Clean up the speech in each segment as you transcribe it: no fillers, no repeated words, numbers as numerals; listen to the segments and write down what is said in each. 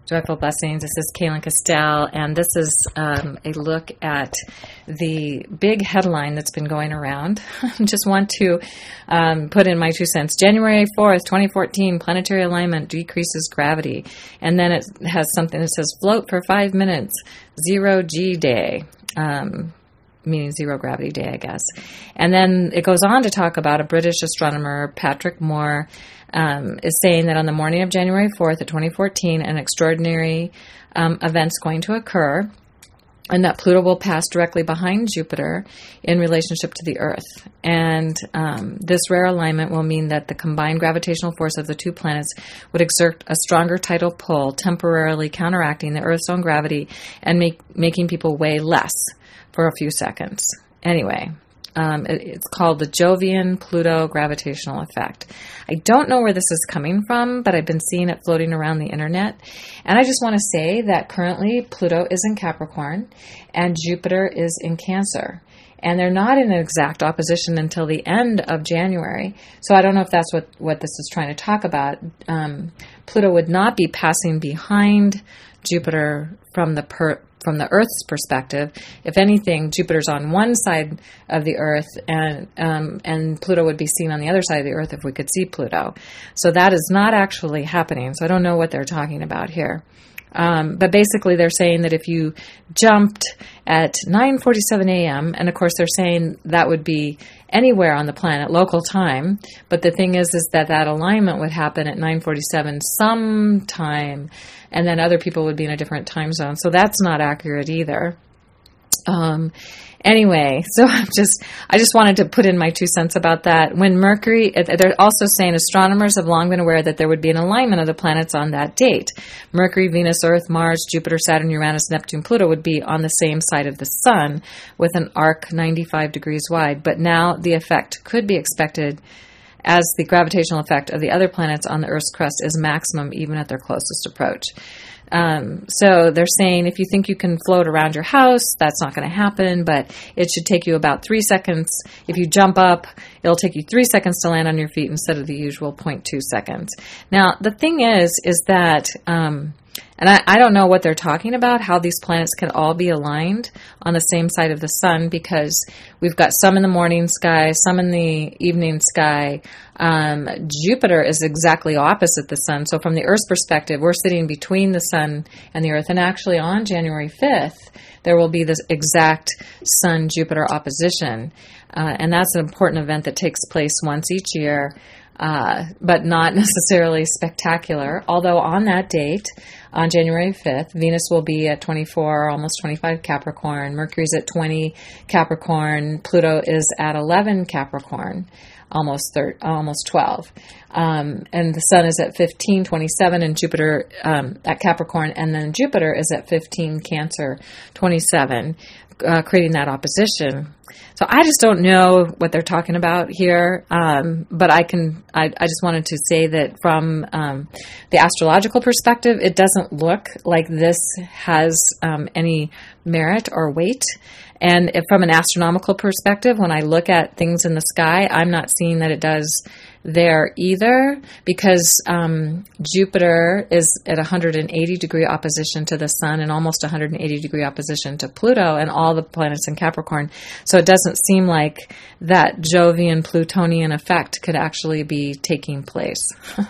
Joyful blessings. This is Kaylin Castell, and this is a look at the big headline that's been going around. Just want to put in my 2 cents. January 4th, 2014, planetary alignment decreases gravity. And then it has something that says float for 5 minutes, 0G day. Meaning zero gravity day, I guess. And then it goes on to talk about a British astronomer, Patrick Moore, is saying that on the morning of January 4th of 2014, an extraordinary event's going to occur, and that Pluto will pass directly behind Jupiter in relationship to the Earth. And this rare alignment will mean that the combined gravitational force of the two planets would exert a stronger tidal pull, temporarily counteracting the Earth's own gravity and making people weigh less for a few seconds. Anyway, it's called the Jovian-Pluto gravitational effect. I don't know where this is coming from, but I've been seeing it floating around the internet. And I just want to say that currently Pluto is in Capricorn and Jupiter is in Cancer. And they're not in an exact opposition until the end of January. So I don't know if that's what this is trying to talk about. Pluto would not be passing behind Jupiter from the Earth's perspective. If anything, Jupiter's on one side of the Earth, and Pluto would be seen on the other side of the Earth if we could see Pluto. So that is not actually happening. So I don't know what they're talking about here. But basically they're saying that if you jumped at 9:47 a.m., and of course they're saying that would be anywhere on the planet, local time, but the thing is that alignment would happen at 9:47 sometime, and then other people would be in a different time zone. So that's not accurate either. Anyway, so I just wanted to put in my 2 cents about that. When Mercury, they're also saying astronomers have long been aware that there would be an alignment of the planets on that date. Mercury, Venus, Earth, Mars, Jupiter, Saturn, Uranus, Neptune, Pluto would be on the same side of the Sun with an arc 95 degrees wide. But now the effect could be expected as the gravitational effect of the other planets on the Earth's crust is maximum even at their closest approach. So they're saying if you think you can float around your house, that's not going to happen, but it should take you about 3 seconds. If you jump up, it'll take you 3 seconds to land on your feet instead of the usual 0.2 seconds. Now, the thing is that, and I don't know what they're talking about, how these planets can all be aligned on the same side of the Sun, because we've got some in the morning sky, some in the evening sky. Jupiter is exactly opposite the Sun. So from the Earth's perspective, we're sitting between the Sun and the Earth. And actually on January 5th, there will be this exact Sun-Jupiter opposition. And that's an important event that takes place once each year, but not necessarily spectacular. Although on that date, on January 5th, Venus will be at 24, almost 25 Capricorn. Mercury's at 20 Capricorn. Pluto is at 11 Capricorn, almost 12. And the Sun is at 15, 27, and Jupiter at Capricorn. And then Jupiter is at 15 Cancer, 27, creating that opposition. So I just don't know what they're talking about here, but I just wanted to say that from the astrological perspective, it doesn't look like this has any merit or weight. And if from an astronomical perspective, when I look at things in the sky, I'm not seeing that it does there either, because Jupiter is at 180 degree opposition to the Sun and almost 180 degree opposition to Pluto and all the planets in Capricorn. So it doesn't seem like that Jovian-Plutonian effect could actually be taking place.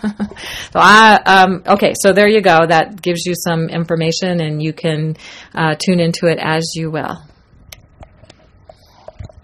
Okay, so there you go. That gives you some information, and you can tune into it as you will.